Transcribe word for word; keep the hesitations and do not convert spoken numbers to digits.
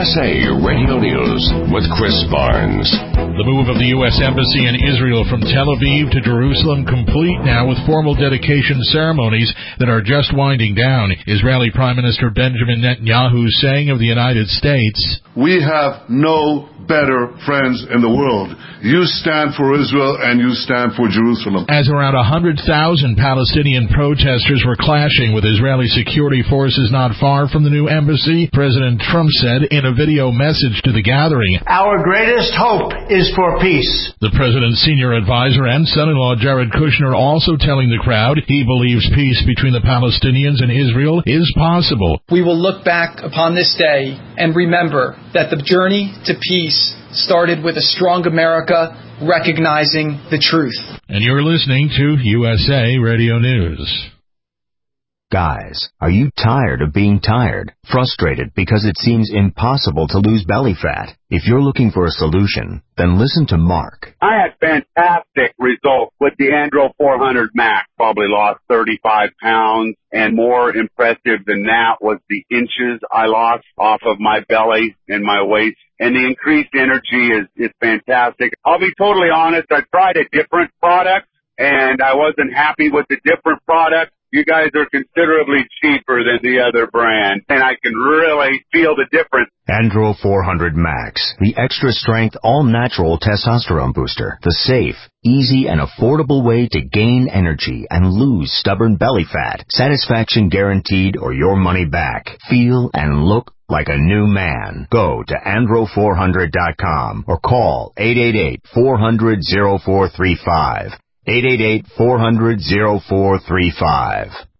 S A Radio News with Chris Barnes. The move of the U S Embassy in Israel from Tel Aviv to Jerusalem complete now with formal dedication ceremonies that are just winding down. Israeli Prime Minister Benjamin Netanyahu saying of the United States, "We have no better friends in the world. You stand for Israel and you stand for Jerusalem." As around one hundred thousand Palestinian protesters were clashing with Israeli security forces not far from the new embassy, President Trump said in a video message to the gathering, "Our greatest hope is for peace." The president's senior advisor and son-in-law Jared Kushner also telling the crowd he believes peace between the Palestinians and Israel is possible. "We will look back upon this day and remember that the journey to peace started with a strong America recognizing the truth." And you're listening to U S A Radio News. Guys, are you tired of being tired? Frustrated because it seems impossible to lose belly fat? If you're looking for a solution, then listen to Mark. I had fantastic results with the Andro four hundred Max. Probably lost thirty-five pounds, and more impressive than that was the inches I lost off of my belly and my waist. And the increased energy is, is fantastic. I'll be totally honest, I tried a different product, and I wasn't happy with the different product. You guys are considerably cheaper than the other brand, and I can really feel the difference. Andro four hundred Max, the extra-strength, all-natural testosterone booster. The safe, easy, and affordable way to gain energy and lose stubborn belly fat. Satisfaction guaranteed or your money back. Feel and look like a new man. Go to andro four hundred dot com or call eight eight eight, four hundred, oh four three five. eight eight eight, four hundred, oh four three five.